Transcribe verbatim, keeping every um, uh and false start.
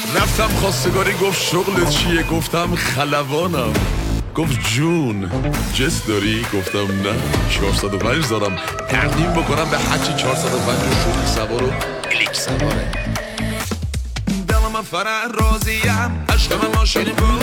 رفتم خواستگاری گفت شغلت چیه؟ گفتم خلبانم. گفت جون جس داری؟ گفتم نه چهارصد و پنج دارم تقدیم بکنم به هرچی چهارصد و پنج شوخی سوار و کلیک سواره. دلم من فرح راضیم، عشق من ماشین بود